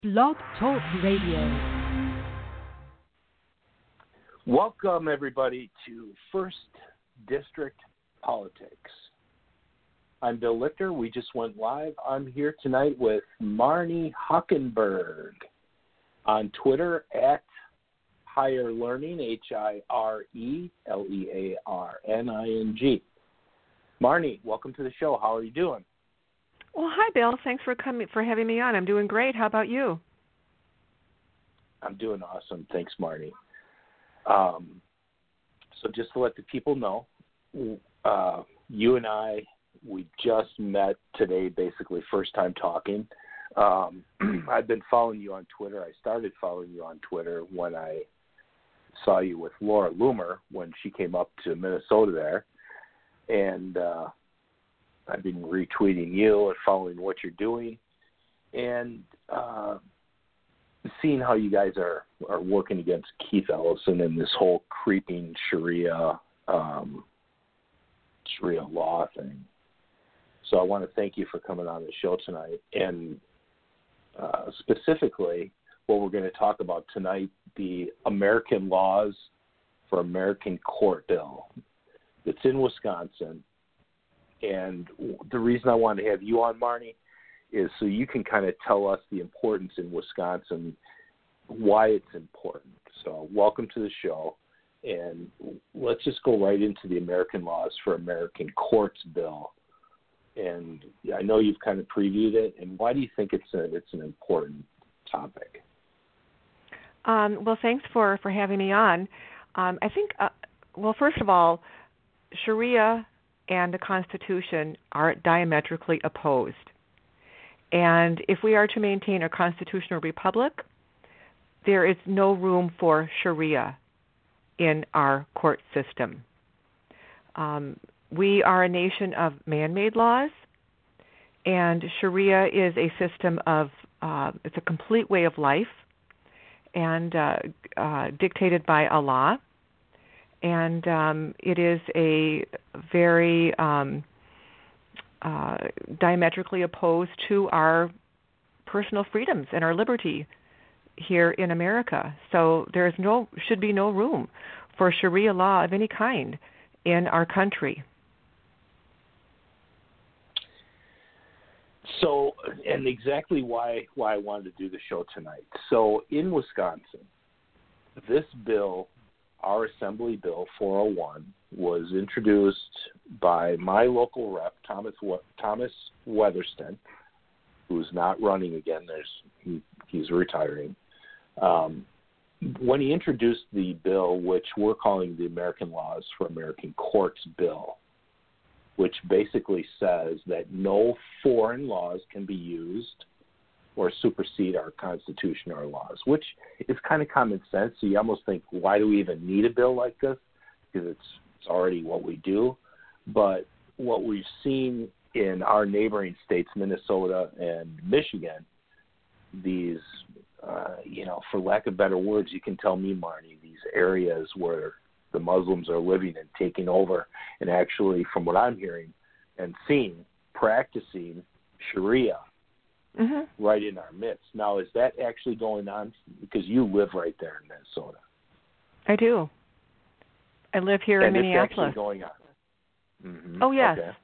Blog Talk Radio. Welcome, everybody, to First District Politics. I'm Bill Lichter. We just went live. I'm here tonight with Marnie Hockenberg on Twitter at Higher Learning, HIRELEARNING. Marnie, welcome to the show. How are you doing? Well, hi, Bill. Thanks for having me on. I'm doing great. How about you? I'm doing awesome. Thanks, Marnie. So just to let the people know, you and I, we just met today, basically first time talking. I've been following you on Twitter. I started following you on Twitter when I saw you with Laura Loomer when she came up to Minnesota there. And I've been retweeting you and following what you're doing and seeing how you guys are working against Keith Ellison and this whole creeping Sharia law thing. So I want to thank you for coming on the show tonight. And specifically, what we're going to talk about tonight, the American Laws for American Court bill that's in Wisconsin. And the reason I wanted to have you on, Marnie, is so you can kind of tell us the importance in Wisconsin, why it's important. So welcome to the show. And let's just go right into the American Laws for American Courts bill. And I know you've kind of previewed it. And why do you think it's an important topic? Well, thanks for having me on. I think, well, first of all, Sharia and the Constitution are diametrically opposed. And if we are to maintain a constitutional republic, there is no room for Sharia in our court system. We are a nation of man-made laws, and Sharia is a system of, it's a complete way of life and dictated by Allah. And it is a very diametrically opposed to our personal freedoms and our liberty here in America. So there should be no room for Sharia law of any kind in our country. So, and exactly why I wanted to do the show tonight. So in Wisconsin, this bill, our Assembly Bill 401, was introduced by my local rep, Thomas Weatherston, who's not running again. He's retiring. When he introduced the bill, which we're calling the American Laws for American Courts bill, which basically says that no foreign laws can be used or supersede our Constitution or laws, which is kind of common sense. So you almost think, why do we even need a bill like this? Because it's already what we do. But what we've seen in our neighboring states, Minnesota and Michigan, these, for lack of better words, you can tell me, Marnie, these areas where the Muslims are living and taking over and actually, from what I'm hearing and seeing, practicing Sharia right in our midst. Now, is that actually going on? Because you live right there in Minnesota. I do. I live here in Minneapolis. It's actually going on. Mm-hmm. Oh, yes. Okay.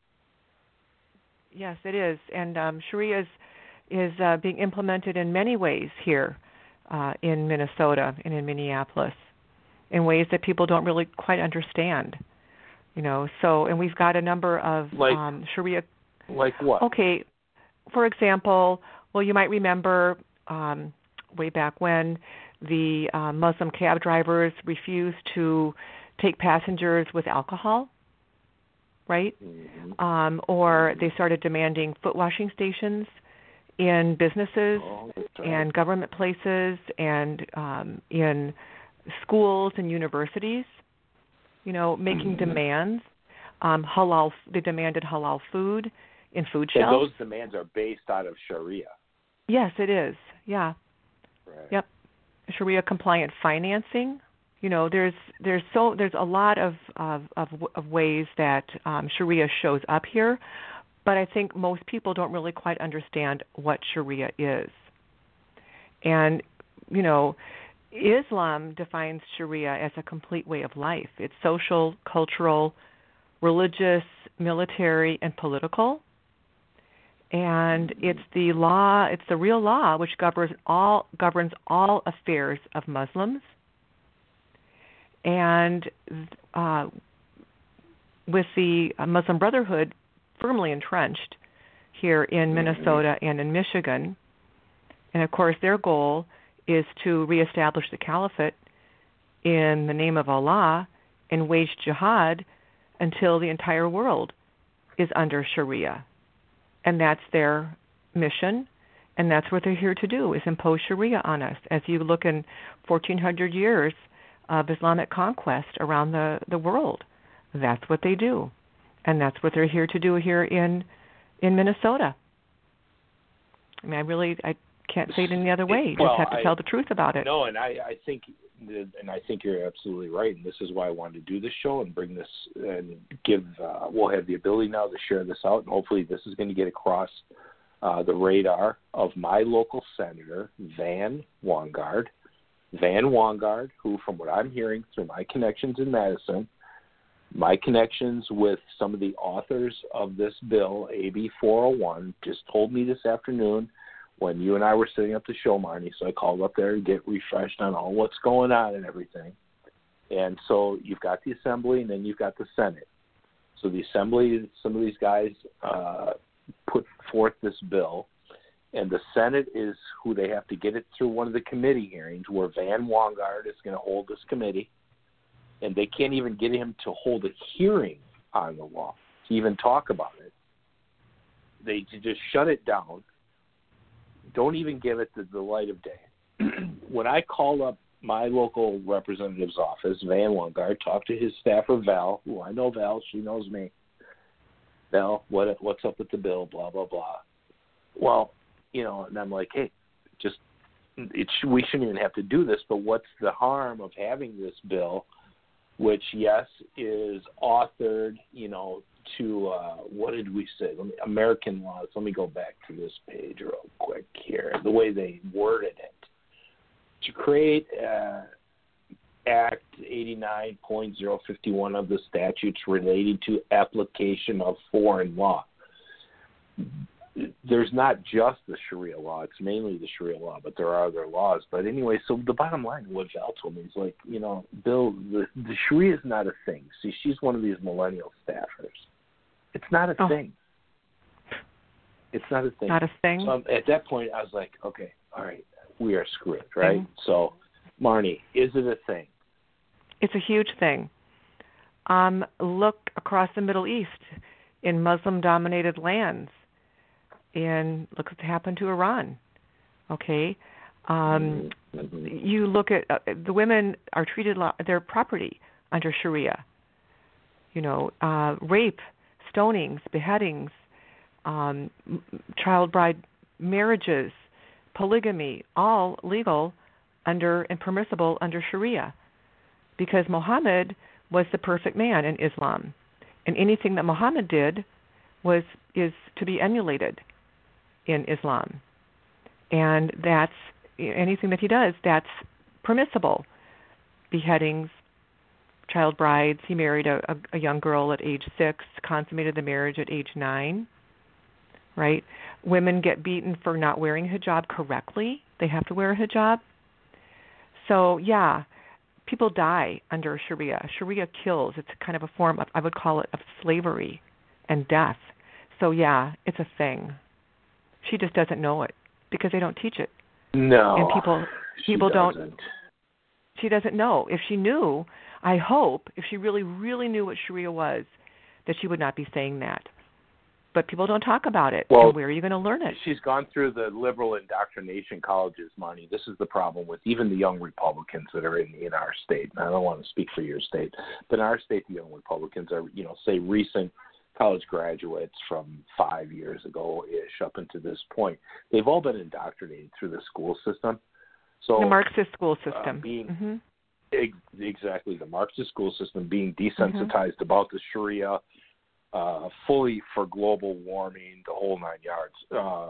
Yes, it is. And Sharia is being implemented in many ways here in Minnesota and in Minneapolis in ways that people don't really quite understand. So, and we've got a number of Sharia. Like what? Okay. For example, well, you might remember way back when the Muslim cab drivers refused to take passengers with alcohol, right? Mm-hmm. Or they started demanding foot washing stations in businesses and government places and in schools and universities, making demands. They demanded halal food in food shelves. And those demands are based out of Sharia. Yes, it is. Yeah. Right. Yep. Sharia compliant financing. There's a lot of ways that Sharia shows up here, but I think most people don't really quite understand what Sharia is. And, Islam defines Sharia as a complete way of life. It's social, cultural, religious, military, and political. And it's the law, it's the real law which governs all affairs of Muslims. And with the Muslim Brotherhood firmly entrenched here in Minnesota and in Michigan, and of course their goal is to reestablish the caliphate in the name of Allah and wage jihad until the entire world is under Sharia. And that's their mission, and that's what they're here to do, is impose Sharia on us. As you look in 1,400 years of Islamic conquest around the world, that's what they do. And that's what they're here to do here in Minnesota. I mean, I can't say it any other way. You just have to tell the truth about it. No, and I think you're absolutely right, and this is why I wanted to do this show and bring this and give. We'll have the ability now to share this out, and hopefully this is going to get across the radar of my local senator, Van Wongard. Van Wongard, who, from what I'm hearing through my connections in Madison, my connections with some of the authors of this bill, AB 401, just told me this afternoon when you and I were setting up the show, Marnie, so I called up there to get refreshed on all what's going on and everything. And so you've got the Assembly, and then you've got the Senate. So the Assembly, some of these guys put forth this bill, and the Senate is who they have to get it through one of the committee hearings where Van Wongard is going to hold this committee, and they can't even get him to hold a hearing on the law, to even talk about it. They just shut it down. Don't even give it the light of day. When I called up my local representative's office, Van Wongard, talked to his staffer, Val, who I know Val, she knows me. Val, what's up with the bill, blah, blah, blah. Well, and I'm like, hey, we shouldn't even have to do this, but what's the harm of having this bill, which, yes, is authored, to, what did we say? American laws. Let me go back to this page real quick here. The way they worded it. To create Act 89.051 of the statutes relating to application of foreign law. There's not just the Sharia law. It's mainly the Sharia law, but there are other laws. But anyway, so the bottom line, what Val told me is like, Bill, the Sharia is not a thing. See, she's one of these millennial staffers. It's not a thing. It's not a thing. Not a thing? So at that point, I was like, okay, all right, we are screwed, right? So, Marnie, is it a thing? It's a huge thing. Look across the Middle East in Muslim-dominated lands. And look what happened to Iran. Okay? You look at the women are treated their property under Sharia. Rape, stonings, beheadings, child bride marriages, polygamy, all legal under and permissible under Sharia, because Muhammad was the perfect man in Islam, and anything that Muhammad did is to be emulated in Islam, and that's anything that he does that's permissible. Beheadings, child brides. He married a young girl at age 6, consummated the marriage at age 9. Right? Women get beaten for not wearing a hijab correctly. They have to wear a hijab. So, yeah, people die under Sharia. Sharia kills. It's kind of a form of, I would call it, of slavery and death. So, yeah, it's a thing. She just doesn't know it because they don't teach it. No, and people don't. She doesn't know. If she knew, I hope, if she really, really knew what Sharia was, that she would not be saying that. But people don't talk about it. Well, and where are you going to learn it? She's gone through the liberal indoctrination colleges, Marnie. This is the problem with even the young Republicans that are in our state. And I don't want to speak for your state, but in our state, the young Republicans are, say, recent college graduates from 5 years ago-ish up until this point. They've all been indoctrinated through the school system. So the Marxist school system. Exactly, the Marxist school system being desensitized about the Sharia, fully for global warming, the whole 9 yards.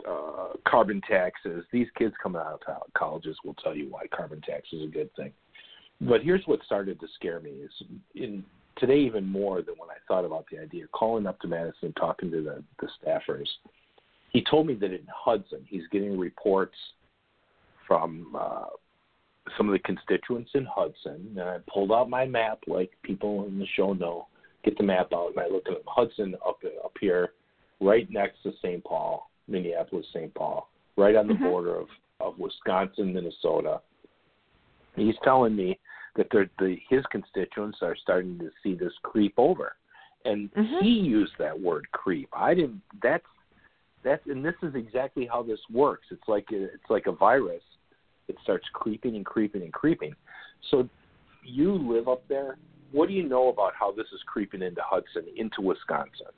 carbon taxes. These kids coming out of colleges will tell you why carbon tax is a good thing. But here's what started to scare me is today even more than when I thought about the idea, calling up to Madison, talking to the staffers. He told me that in Hudson, he's getting reports from some of the constituents in Hudson. And I pulled out my map, like people in the show know, get the map out, and I looked at Hudson up here, right next to St. Paul, Minneapolis, St. Paul, right on the border of Wisconsin, Minnesota. He's telling me that his constituents are starting to see this creep over. And he used that word creep. I didn't. And this is exactly how this works. It's like a virus. It starts creeping and creeping and creeping. So you live up there. What do you know about how this is creeping into Hudson, into Wisconsin?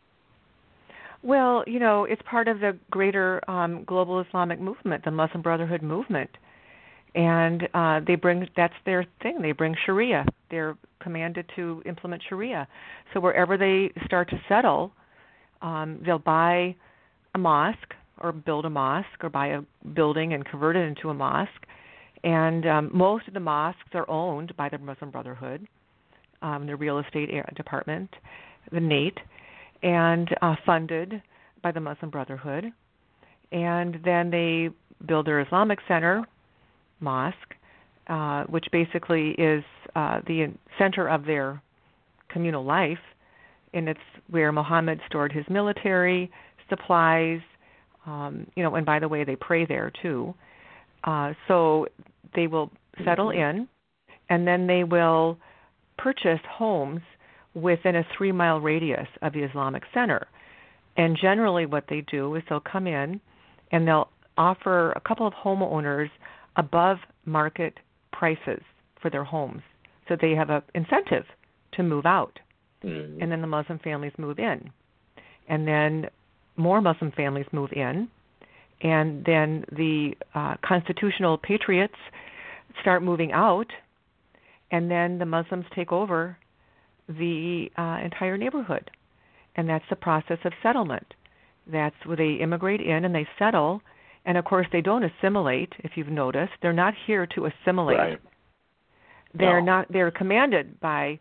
Well, it's part of the greater global Islamic movement, the Muslim Brotherhood movement. And that's their thing. They bring Sharia. They're commanded to implement Sharia. So wherever they start to settle, they'll buy a mosque or build a mosque or buy a building and convert it into a mosque. And most of the mosques are owned by the Muslim Brotherhood, the real estate department, the NATE, and funded by the Muslim Brotherhood. And then they build their Islamic Center mosque, which basically is the center of their communal life, and it's where Muhammad stored his military supplies, and by the way, they pray there too. So they will settle in, and then they will purchase homes within a 3-mile radius of the Islamic Center. And generally what they do is they'll come in and they'll offer a couple of homeowners above market prices for their homes. So they have an incentive to move out. And then the Muslim families move in. And then more Muslim families move in. And then the constitutional patriots start moving out. And then the Muslims take over the entire neighborhood. And that's the process of settlement. That's where they immigrate in and they settle. And, of course, they don't assimilate, if you've noticed. They're not here to assimilate. Right. They're commanded by,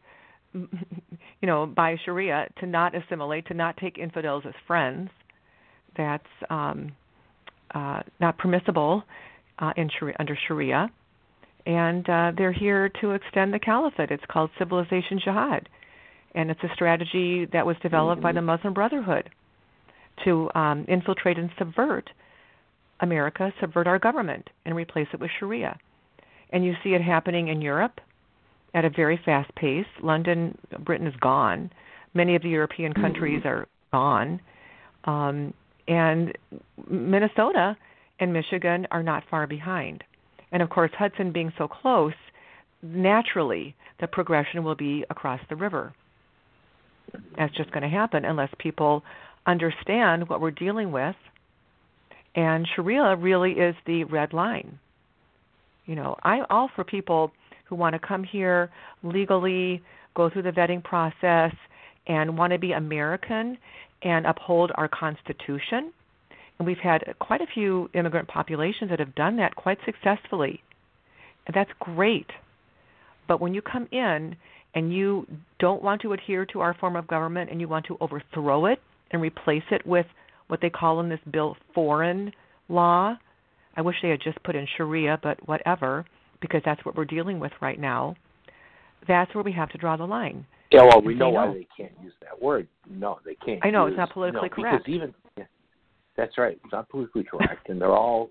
by Sharia to not assimilate, to not take infidels as friends. That's not permissible under Sharia. And they're here to extend the caliphate. It's called civilization jihad. And it's a strategy that was developed by the Muslim Brotherhood to infiltrate and subvert America, subvert our government, and replace it with Sharia. And you see it happening in Europe at a very fast pace. London, Britain is gone. Many of the European countries are gone. And Minnesota and Michigan are not far behind. And, of course, Hudson being so close, naturally the progression will be across the river. That's just going to happen unless people understand what we're dealing with. And Sharia really is the red line. I'm all for people who want to come here legally, go through the vetting process, and want to be American and uphold our Constitution. And we've had quite a few immigrant populations that have done that quite successfully. And that's great. But when you come in and you don't want to adhere to our form of government and you want to overthrow it and replace it with what they call in this bill foreign law, I wish they had just put in Sharia, but whatever, because that's what we're dealing with right now. That's where we have to draw the line. Yeah, well, we know why they can't use that word. No, they can't. I know, it's not politically correct. Because that's right, it's not politically correct, and they're all,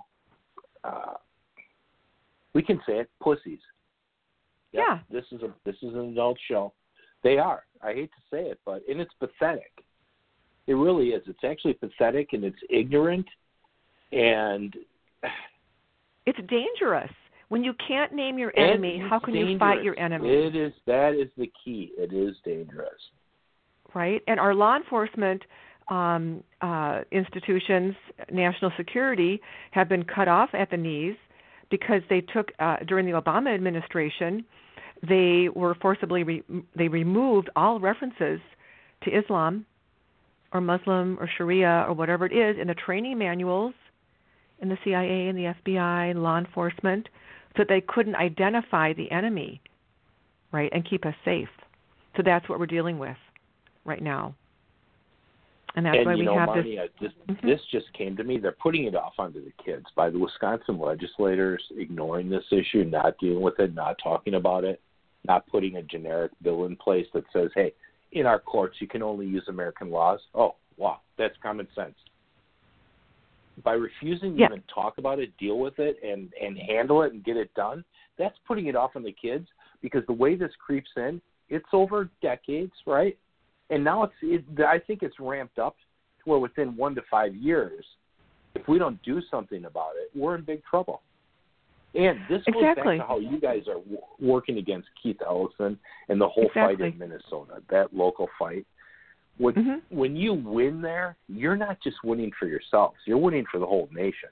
we can say it, pussies. Yep, yeah. This is an adult show. They are. I hate to say it, and it's pathetic. It really is. It's actually pathetic, and it's ignorant, and it's dangerous. When you can't name your enemy, how can you fight your enemy? That is the key. It is dangerous. Right? And our law enforcement institutions, national security, have been cut off at the knees because they took, during the Obama administration, they were forcibly, they removed all references to Islam or Muslim or Sharia or whatever it is in the training manuals in the CIA and the FBI and law enforcement so that they couldn't identify the enemy, right, and keep us safe. So that's what we're dealing with right now. And that's why we have Marnie, this just came to me. They're putting it off onto the kids by the Wisconsin legislators, ignoring this issue, not dealing with it, not talking about it, not putting a generic bill in place that says, hey, in our courts you can only use American laws. Oh, wow, that's common sense. By refusing to even talk about it, deal with it, and handle it and get it done, that's putting it off on the kids, because the way this creeps in, it's over decades, right? And now I think it's ramped up to where within 1 to 5 years, if we don't do something about it, we're in big trouble. And this goes back to how you guys are working against Keith Ellison and the whole fight in Minnesota, that local fight. When you win there, you're not just winning for yourselves. You're winning for the whole nation.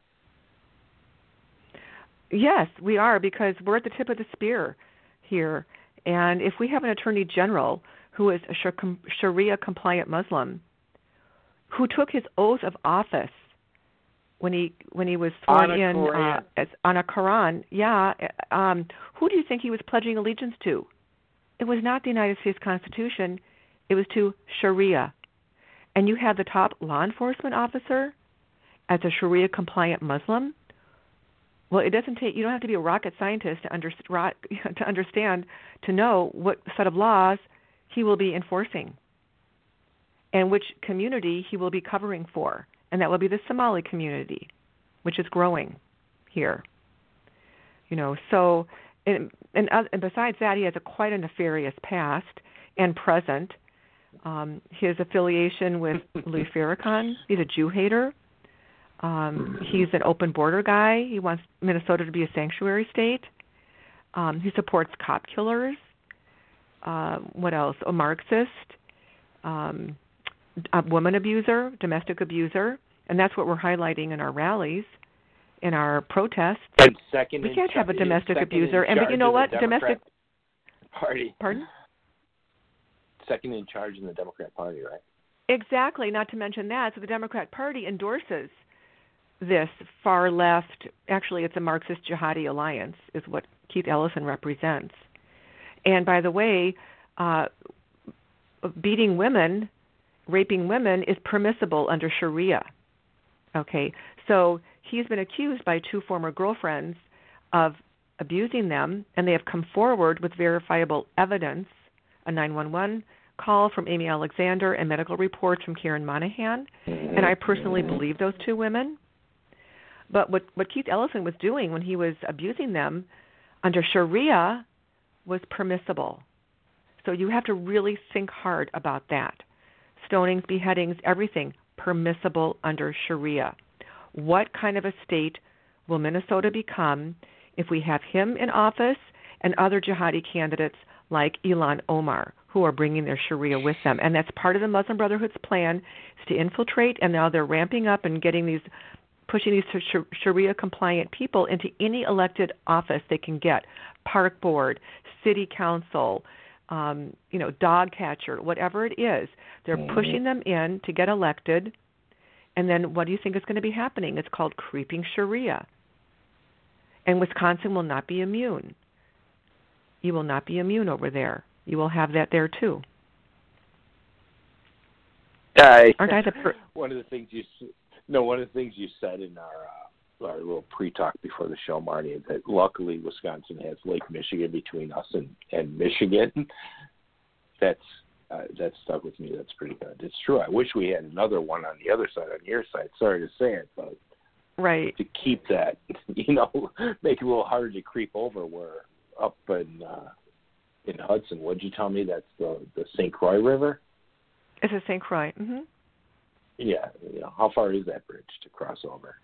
Yes, we are, because we're at the tip of the spear here. And if we have an attorney general who is a Sharia-compliant Muslim, who took his oath of office when he was sworn in on a Quran, who do you think he was pledging allegiance to? It was not the United States Constitution. It was to Sharia. And you have the top law enforcement officer as a Sharia-compliant Muslim? Well, it doesn't take. You don't have to be a rocket scientist to understand, to know what set of laws he will be enforcing and which community he will be covering for, and that will be the Somali community, which is growing here. So and besides that, he has quite a nefarious past and present. His affiliation with Louis Farrakhan, he's a Jew hater. He's an open border guy. He wants Minnesota to be a sanctuary state. He supports cop killers. What else? A Marxist, a woman abuser, domestic abuser, and that's what we're highlighting in our rallies, in our protests. And we can't have a domestic abuser. But you know what? Domestic Party. Pardon? Second in charge in the Democrat Party, right? Exactly. Not to mention that. So the Democrat Party endorses this far left. Actually, it's a Marxist jihadi alliance, is what Keith Ellison represents. And by the way, beating women, raping women is permissible under Sharia. Okay, so he's been accused by 2 former girlfriends of abusing them, and they have come forward with verifiable evidence, a 911 call from Amy Alexander and medical reports from Karen Monahan, and I personally believe those 2 women. But what Keith Ellison was doing when he was abusing them under Sharia was permissible. So you have to really think hard about that. Stonings, beheadings, everything permissible under Sharia. What kind of a state will Minnesota become if we have him in office and other jihadi candidates like Ilhan Omar, who are bringing their Sharia with them? And that's part of the Muslim Brotherhood's plan, is to infiltrate, and now they're ramping up and pushing these Sharia-compliant people into any elected office they can get, park board, city council, dog catcher, whatever it is. They're pushing them in to get elected, and then what do you think is going to be happening? It's called creeping Sharia. And Wisconsin will not be immune. You will not be immune over there. You will have that there too. Aren't I one of the things you said in our little pre-talk before the show, Marty, that luckily Wisconsin has Lake Michigan between us and Michigan. That stuck with me. That's pretty good. It's true. I wish we had another one on the other side, on your side. Sorry to say it, but right, to keep that, make it a little harder to creep over. We're up in Hudson. What'd you tell me? That's the St. Croix River? It's a St. Croix. Mm-hmm. Yeah. How far is that bridge to cross over?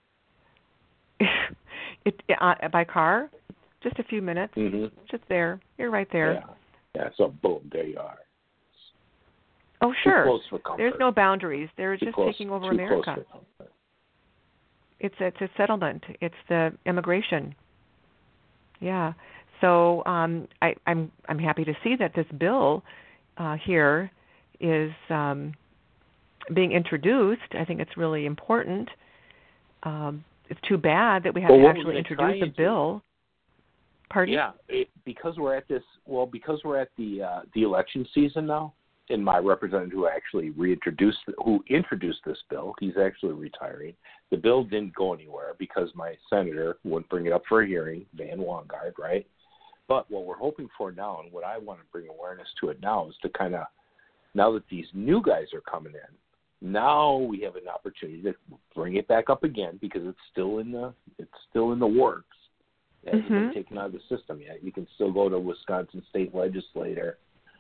By car, just a few minutes. Mm-hmm. Just there. You're right there. Yeah. So boom, there you are. Oh, sure. Too close for comfort. There's no boundaries. They're just taking over America. Close for comfort. It's a settlement. It's the immigration. Yeah. So I'm happy to see that this bill here is being introduced. I think it's really important. It's too bad that we have to actually introduce a bill. Pardon? Yeah, because we're at the election season now, and my representative who actually introduced this bill, he's actually retiring. The bill didn't go anywhere because my senator wouldn't bring it up for a hearing, Van Wongard, right? But what we're hoping for now, and what I want to bring awareness to it now, is to kind of, now that these new guys are coming in, now we have an opportunity to bring it back up again because it's still in the works. It hasn't been taken out of the system yet. You can still go to Wisconsin State Legislator,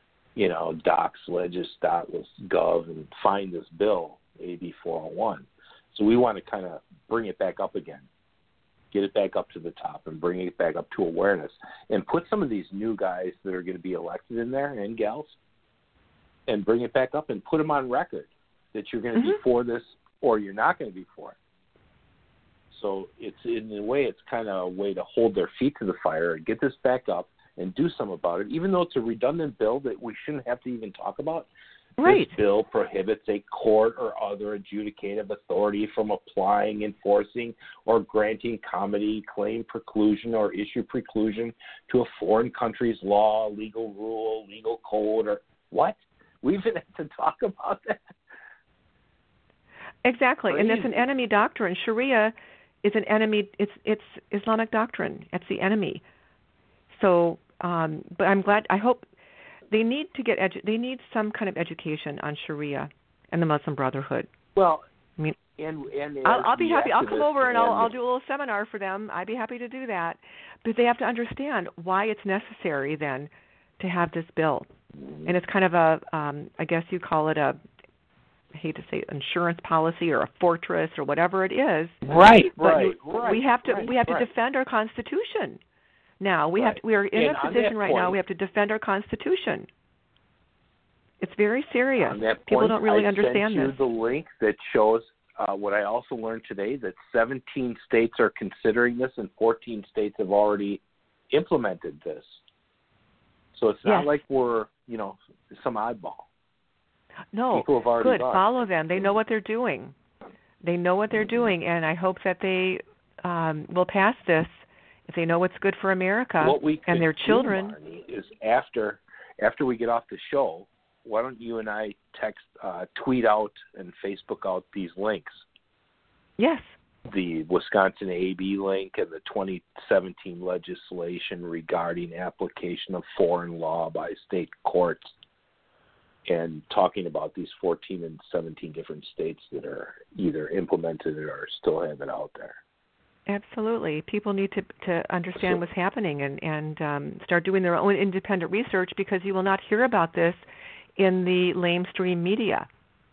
docs.legis.gov, and find this bill, AB 401. So we want to kind of bring it back up again, get it back up to the top, and bring it back up to awareness, and put some of these new guys that are going to be elected in there, and gals, and bring it back up and put them on record that you're going to be for this or you're not going to be for it. So it's, in a way, it's kind of a way to hold their feet to the fire and get this back up and do something about it, even though it's a redundant bill that we shouldn't have to even talk about. Right. This bill prohibits a court or other adjudicative authority from applying, enforcing, or granting comedy, claim preclusion, or issue preclusion to a foreign country's law, legal rule, legal code, or what? We even have to talk about that. Exactly, Crazy. And it's an enemy doctrine. Sharia is an enemy. It's Islamic doctrine. It's the enemy. So, but I'm glad. I hope they need to get. They need some kind of education on Sharia and the Muslim Brotherhood. Well, I mean, and I'll be happy. I'll come over and I'll do a little seminar for them. I'd be happy to do that. But they have to understand why it's necessary then to have this bill. And it's kind of a, I guess you call it a, I hate to say insurance policy or a fortress or whatever it is. Right. We have to defend our Constitution. Now we are in a position right now. We have to defend our Constitution. It's very serious. People don't really understand this. I sent you the link that shows what I also learned today, that 17 states are considering this and 14 states have already implemented this. So it's not like we're, some oddball. No, people have already good. Follow them. They know what they're doing. And I hope that they will pass this if they know what's good for America and their children. What we could do, Marnie, is after we get off the show, why don't you and I tweet out and Facebook out these links? Yes. The Wisconsin AB link and the 2017 legislation regarding application of foreign law by state courts, and talking about these 14 and 17 different states that are either implemented it or still have it out there. Absolutely. People need to understand what's happening and start doing their own independent research, because you will not hear about this in the lamestream media.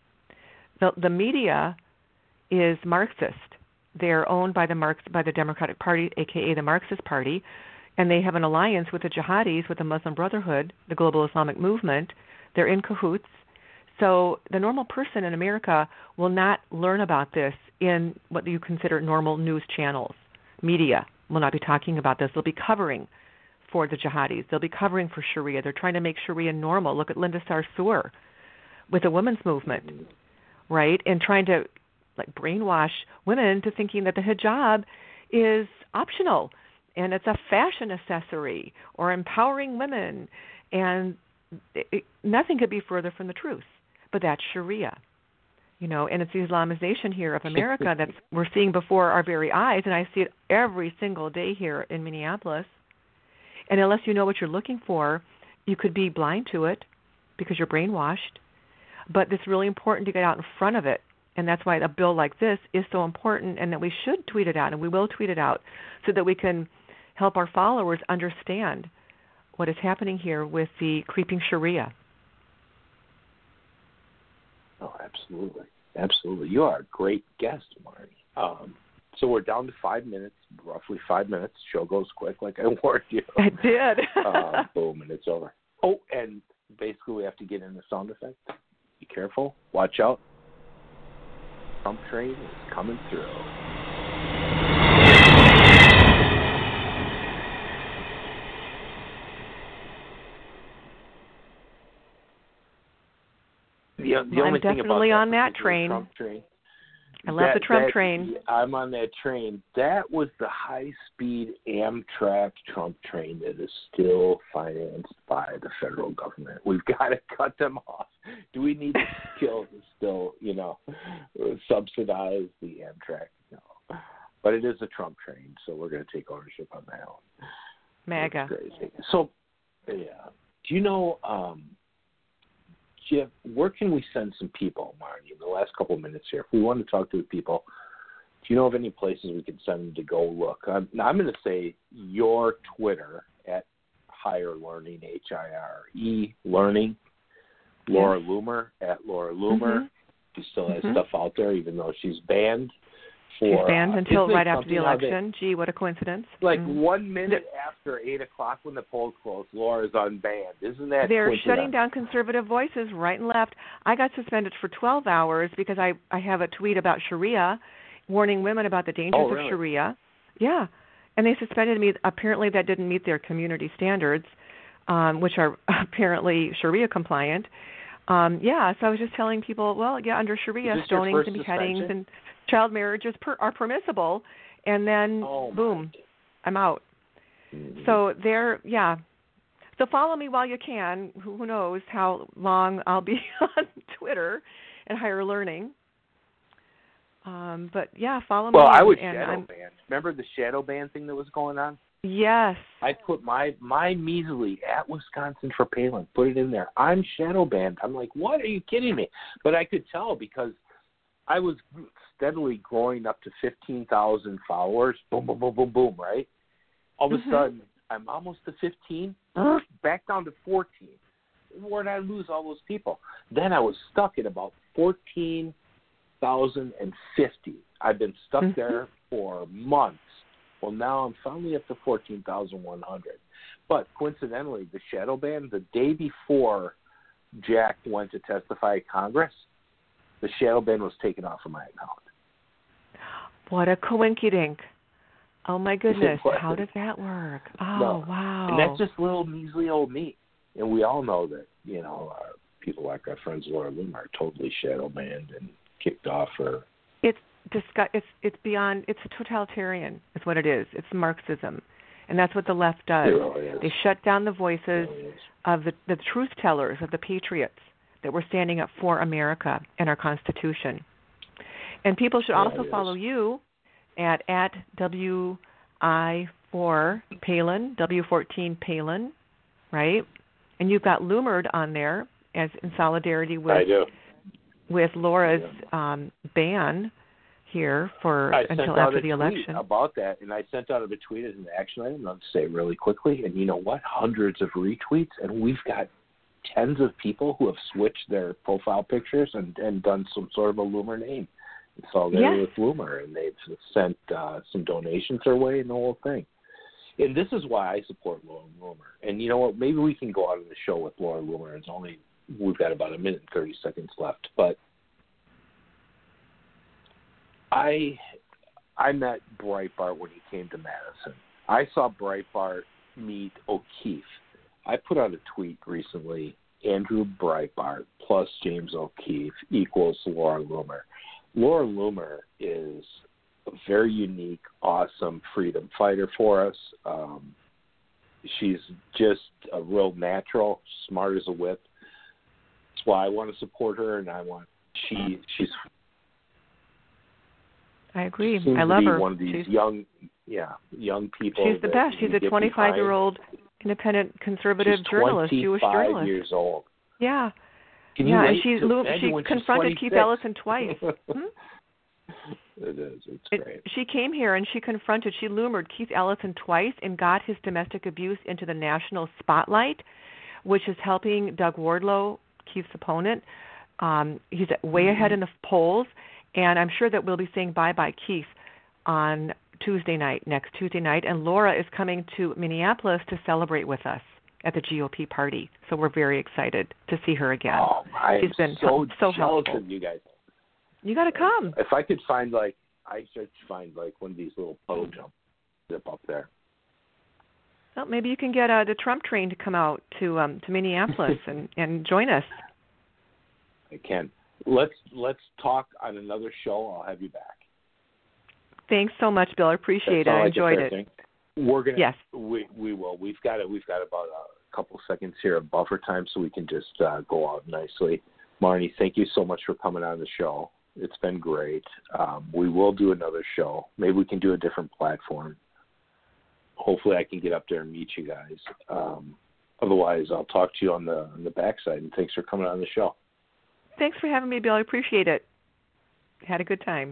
The media is Marxist. They're owned by the Democratic Party, a.k.a. the Marxist Party, and they have an alliance with the jihadis, with the Muslim Brotherhood, the global Islamic movement. They're in cahoots. So the normal person in America will not learn about this in what you consider normal news channels. Media will not be talking about this. They'll be covering for the jihadis. They'll be covering for Sharia. They're trying to make Sharia normal. Look at Linda Sarsour with the women's movement, right? And trying to brainwash women to thinking that the hijab is optional and it's a fashion accessory or empowering women. And nothing could be further from the truth. But that's Sharia, and it's the Islamization here of America that we're seeing before our very eyes, and I see it every single day here in Minneapolis. And unless you know what you're looking for, you could be blind to it because you're brainwashed. But it's really important to get out in front of it, and that's why a bill like this is so important, and that we should tweet it out, and we will tweet it out, so that we can help our followers understand what is happening here with the creeping Sharia. Oh, absolutely. You are a great guest, Marnie. So we're down to 5 minutes, roughly 5 minutes. Show goes quick, like I warned you. I did. Boom, and it's over. Oh, and basically we have to get in the sound effect. Be careful. Watch out. Trump train is coming through. The the only I'm thing definitely about on that particular train. Trump train. I love the Trump train. I'm on that train. That was the high-speed Amtrak Trump train that is still financed by the federal government. We've got to cut them off. Do we need to still, subsidize the Amtrak? No. But it is a Trump train, so we're going to take ownership on that one. MAGA. That's crazy. So, yeah. Do you know, Jeff, where can we send some people, Marnie, in the last couple of minutes here? If we want to talk to the people, do you know of any places we can send them to go look? I'm going to say your Twitter at Higher Learning, HIRE Learning, Laura Loomer at Laura Loomer. Mm-hmm. She still has stuff out there, even though she's banned. She's banned until right after the how election. Gee, what a coincidence. 1 minute after 8 o'clock when the polls close, Laura's unbanned. Isn't that They're coincidental? shutting down conservative voices right and left. I got suspended for 12 hours because I have a tweet about Sharia, warning women about the dangers of Sharia. Yeah. And they suspended me. Apparently that didn't meet their community standards, which are apparently Sharia compliant. So I was just telling people, under Sharia, stonings and beheadings and child marriages are permissible, and then boom, I'm out. Mm-hmm. So So follow me while you can. Who knows how long I'll be on Twitter and Higher Learning. Follow me. Well, I was shadow banned. Remember the shadow ban thing that was going on? Yes. I put my measly at Wisconsin for Palin, put it in there. I'm shadow banned. I'm like, what? Are you kidding me? But I could tell because I was steadily growing up to 15,000 followers. Boom, boom, boom, boom, boom, right? All of a sudden, I'm almost to 15, back down to 14. Where did I lose all those people? Then I was stuck at about 14,050. I've been stuck there for months. Well, now I'm finally up to 14,100. But coincidentally, the shadow ban, the day before Jack went to testify at Congress, the shadow ban was taken off of my account. What a coinkydink. Oh, my goodness. How does that work? Oh, wow. And that's just little measly old me. And we all know that, people like our friends Laura Loomer are totally shadow banned and kicked off for... It's beyond, it's totalitarian is what it is. It's Marxism. And that's what the left does. It really is. They shut down the voices of the truth tellers, of the patriots that were standing up for America and our Constitution. And people should also follow you at WI4 Palin, W14 Palin, right? And you've got Loomered on there as in solidarity with Laura's ban here until after the election. About that, and I sent out a tweet as an action item. I'll say it really quickly. And you know what? Hundreds of retweets, and we've got tens of people who have switched their profile pictures and done some sort of a Loomer name. And so they're with Loomer, and they've sent some donations their way and the whole thing. And this is why I support Laura Loomer. And you know what? Maybe we can go out on the show with Laura Loomer. We've got about 1 minute and 30 seconds left. But I met Breitbart when he came to Madison. I saw Breitbart meet O'Keefe. I put out a tweet recently, Andrew Breitbart plus James O'Keefe equals Laura Loomer. Laura Loomer is a very unique, awesome freedom fighter for us. She's just a real natural, smart as a whip. That's why I want to support her, and she's I agree. I love her. One of these young people. She's the best. She's a 25-year-old independent conservative journalist, Jewish journalist. 25 years old. Yeah. Can you wait she confronted Keith Ellison twice. It is. It's great. She came here and she Loomered Keith Ellison twice and got his domestic abuse into the national spotlight, which is helping Doug Wardlow, Keith's opponent. He's way ahead in the polls. And I'm sure that we'll be saying bye-bye, Keith, on next Tuesday night. And Laura is coming to Minneapolis to celebrate with us at the GOP party. So we're very excited to see her again. Oh, She's been so jealous helpful. Of you guys. You got to come. If I could find, one of these little puddle jump zip up there. Well, maybe you can get the Trump train to come out to Minneapolis and join us. I Ken, let's talk on another show. I'll have you back. Thanks so much, Bill. I appreciate it. I enjoyed it. We're gonna. Yes. We will. We've got about a couple seconds here of buffer time, so we can just go out nicely. Marnie, thank you so much for coming on the show. It's been great. We will do another show. Maybe we can do a different platform. Hopefully, I can get up there and meet you guys. Otherwise, I'll talk to you on the backside. And thanks for coming on the show. Thanks for having me, Bill. I appreciate it. Had a good time.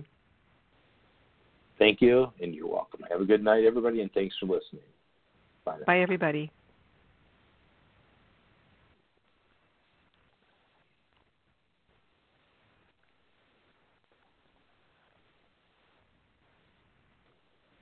Thank you, and you're welcome. Have a good night, everybody, and thanks for listening. Bye. Bye, everybody.